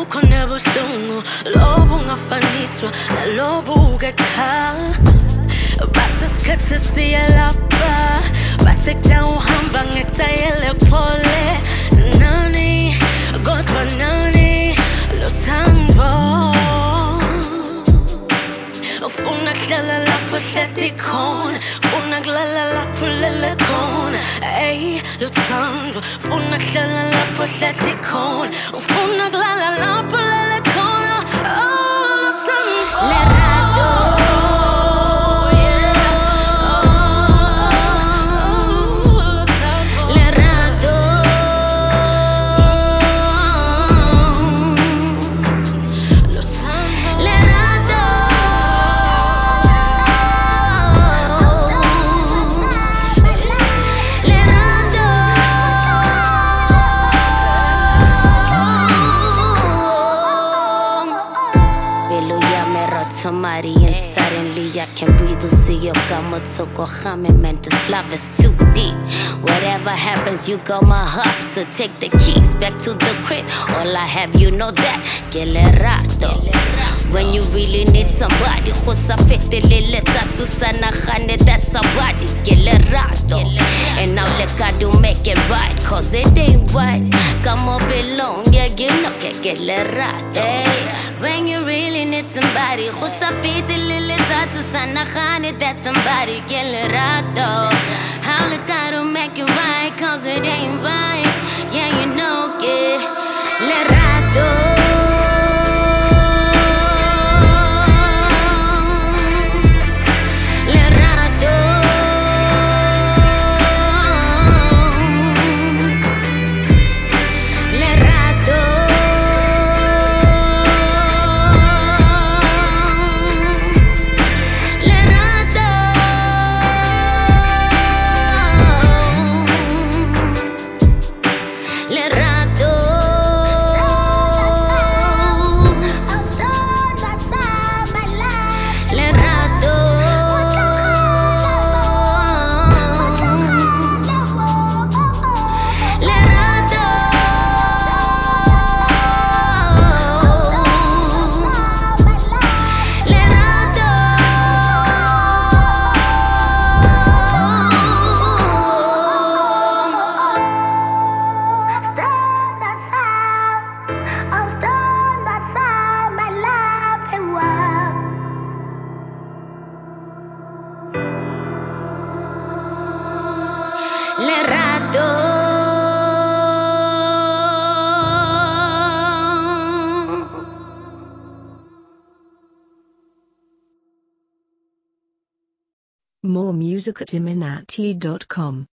khona buhlungu lobu ungafaniswa nalobu kekhaya bathi isikhathi siyalapha bathi kudala uhamba ngedayele kuphole nani kodwa nani lothando ufuna kuhlala lapho hlezi khona ufuna kulala lapho ulele khona ey lothando ufuna kuhlala lapho hlezi khona ufuna kulala lapho ulele khona oh lothando le rato somebody and suddenly I can breathe or see your gamma toko khame man this love is too deep whatever happens you got my heart so take the keys back to the crib all I have you know that gelerato when you really need somebody khosa fetelele tatu sana khane that somebody gelerato and now let God do make it right cause it ain't right come up along yeah you know gelerato when you really need somebody khosa fetelele tatu sana khane that somebody gelerato how let God do make it right cause it ain't right yeah you know gelerato More music at iminati.com.